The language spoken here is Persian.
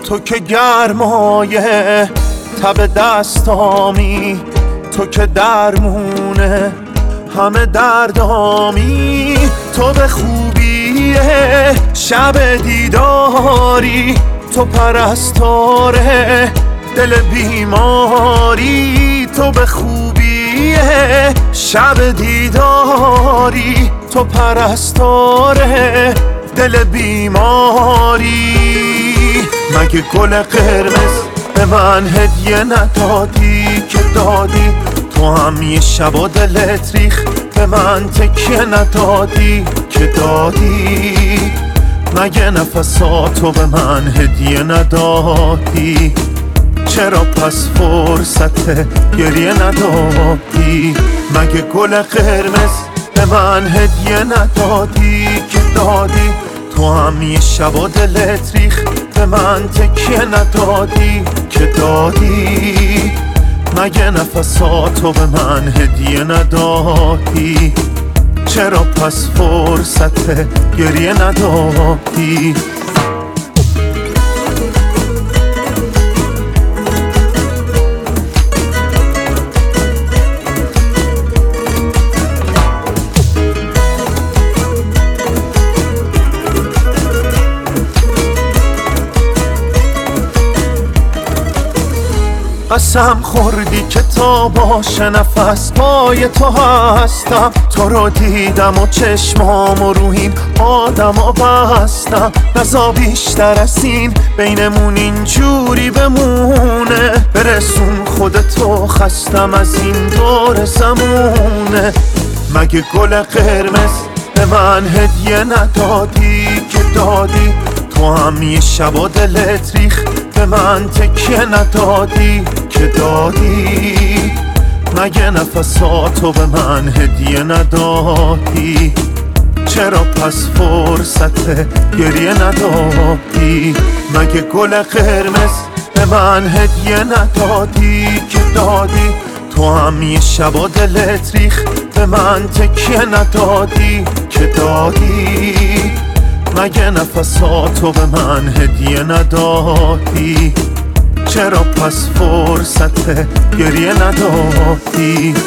تو که گرمایه تب دستامی، تو که درمونه همه دردامی، تو به خوبی شب دیداری، تو پرستاره دل بیماری، تو به خوبی شب دیداری، تو پرستاره دل بیماری. مگه گل قرمز به من هدیه ندادی که دادی؟ تو هم یه شب و دلت ریخ به من تکیه ندادی که دادی؟ مگه نفساتو به من هدیه ندادی؟ چرا پس فرصت گریه ندادی؟ مگه گل قرمز به من هدیه ندادی که دادی؟ تو هم یه شب و دلت ریخ به من تکیه ندادی که دادی؟ مگه نفساتو به من هدیه ندادی؟ چرا پس فرصت گریه ندادی؟ قسم خوردی که تا باشه نفس پای تو هستم، تو رو دیدم و چشمامو رو این آدمو بستم. نزا بیشتر از این بینمون اینجوری بمونه، برسون خودتو خستم از این دور زمونه. مگه گل قرمز به من هدیه ندادی که دادی؟ تو هم یه شب و دلت ریخ به من تکیه ندادی که دادی؟ مگه نفساتو به من هدیه ندادی؟ چرا پس فرصت گریه ندادی؟ مگه گل قرمز به من هدیه ندادی که دادی؟ تو هم یه شب و دلت ریخ به من تکیه ندادی که دادی؟ مگه نفساتو به من هدیه ندادی؟ چرا پس فرصت گریه ندادی؟